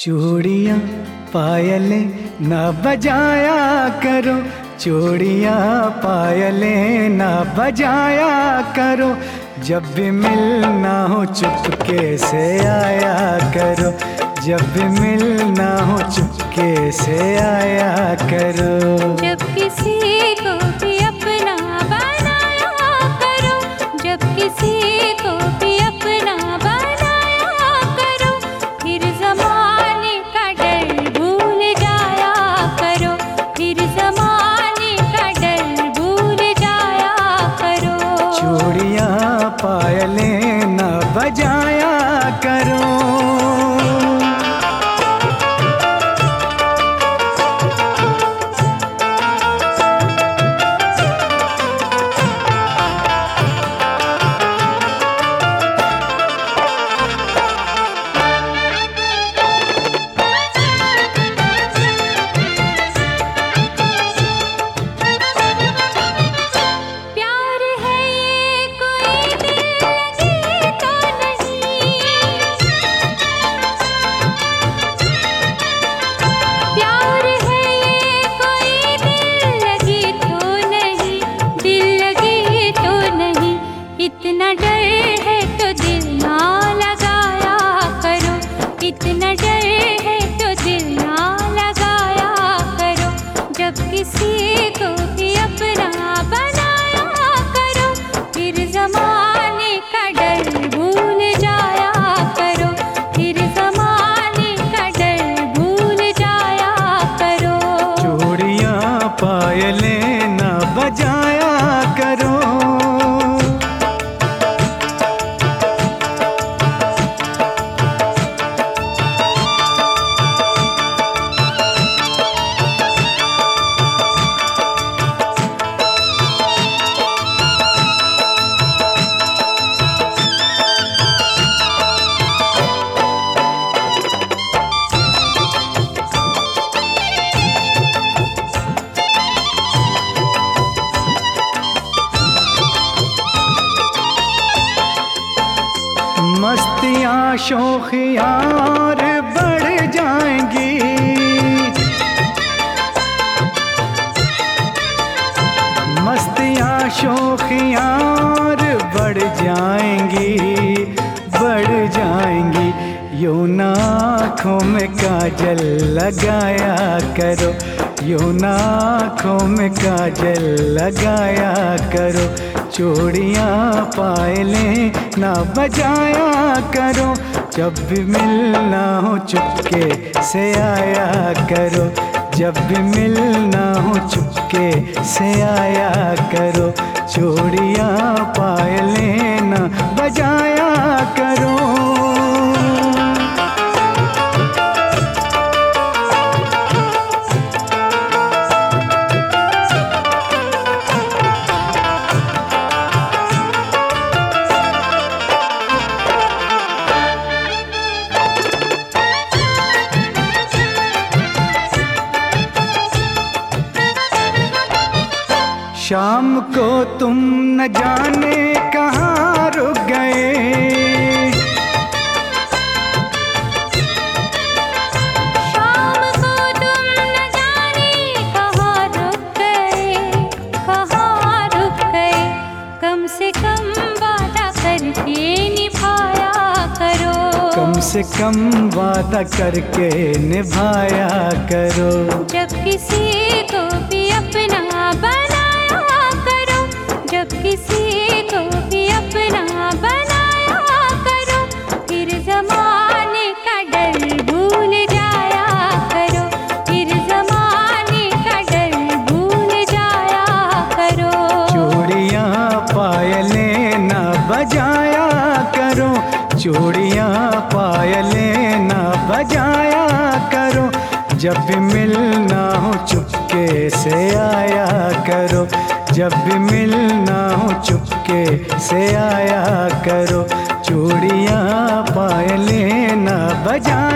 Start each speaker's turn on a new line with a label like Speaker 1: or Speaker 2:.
Speaker 1: चूड़ियाँ पायलें ना बजाया करो, चूड़ियाँ पायलें ना बजाया करो, जब भी मिलना हो चुपके से आया करो, जब भी मिलना हो चुपके से आया करो।
Speaker 2: जब किसी को भी अपना बनाया करो, जब किसी को भी अपना बनाया करो, फिर ज़माने का डर भूल जाया करो, फिर ज़माने का डर भूल जाया करो।
Speaker 1: चूड़ियाँ पायलें ना बजाया करो। इतना डर है तो दिल ना लगाया करो, इतना डर है तो दिल ना लगाया करो, जब किसी को भी अपना बनाया करो, फिर ज़माने का डर भूल जाया करो, फिर ज़माने का डर भूल जाया करो। चूड़ियाँ पायलें ना बजाया करो। मस्तियाँ शौखियाँ और बढ़ जाएंगी, मस्तियाँ शौखियाँ और बढ़ जाएंगी, बढ़ जाएंगी। यूं ना आँखों में काजल लगाया करो, यूं ना आँखों में काजल लगाया करो, चूड़ियाँ पायलें ना बजाया करो, जब भी मिलना हो चुपके से आया करो, जब भी मिलना हो चुपके से आया करो, चूड़ियाँ पायलें ना बजाया करो। शाम को तुम न जाने कहाँ रुक गए,
Speaker 2: शाम को तुम न जाने कहाँ रुक गए, कहाँ रुक गए, कम से कम वादा करके निभाया करो,
Speaker 1: कम से कम वादा करके निभाया करो।
Speaker 2: जब किसी को भी अपना बनाया करो, जब किसी को भी अपना बनाया करो, फिर ज़माने का डर भूल जाया करो, फिर ज़माने का डर भूल जाया करो।
Speaker 1: चूड़ियाँ पायलें ना बजाया करो, चूड़ियाँ पायलें ना बजाया करो, जब भी मिलना हो चुपके से आया करो, जब भी मिलना हो चुपके से आया करो, चूड़ियाँ पायलें ना बजाया